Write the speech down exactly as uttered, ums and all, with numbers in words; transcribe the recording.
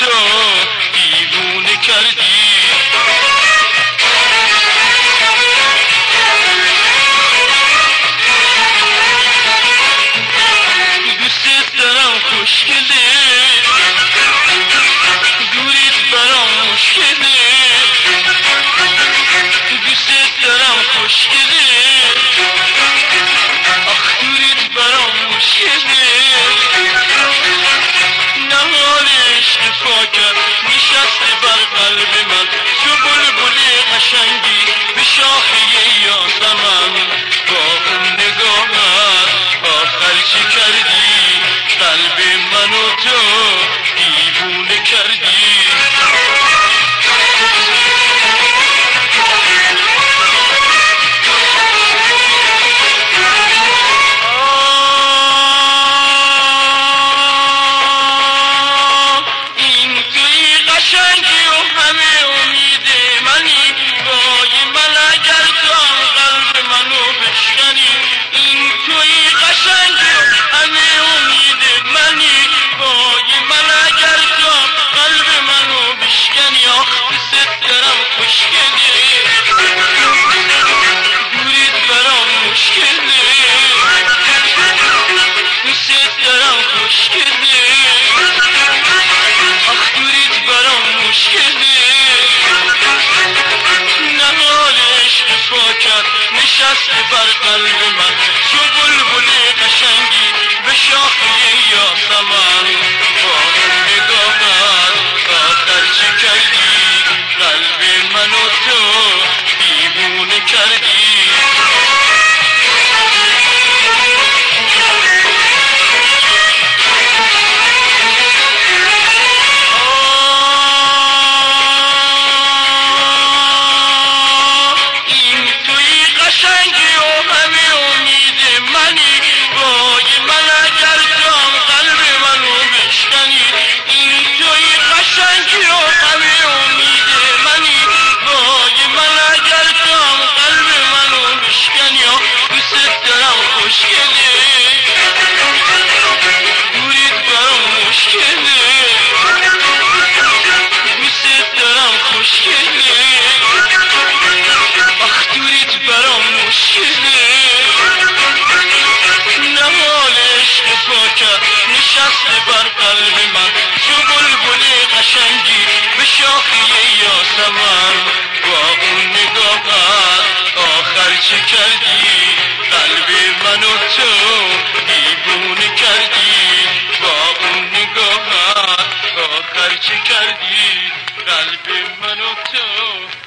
تو دیوونه کردی. دوست دارم خوشگله، دوریت برام مشکله. دوست دارم خوشگله، آخ دوریت برام مشکله. نهارش دفاع کرد نشسته بر قلب من، تو بلبل قشنگی به شاخه یاسمن. با اون نگاهت آخر چی کردی؟ قلب منو تو دیوونه کردی. نشسته بر قلب من، تو بلبل قشنگی به شاخه یاسمن. با اون نگاهت آخر چه کردی؟ قلب منو تو دیوونه کردی. نشسته بر قلب من، تو بلبل قشنگی به شاخه یاسمن. با اون نگاهت آخر چه کردی؟ قلب منو تو دیوونه کردی. با اون نگاهت آخر چه کردی؟ قلب منو تو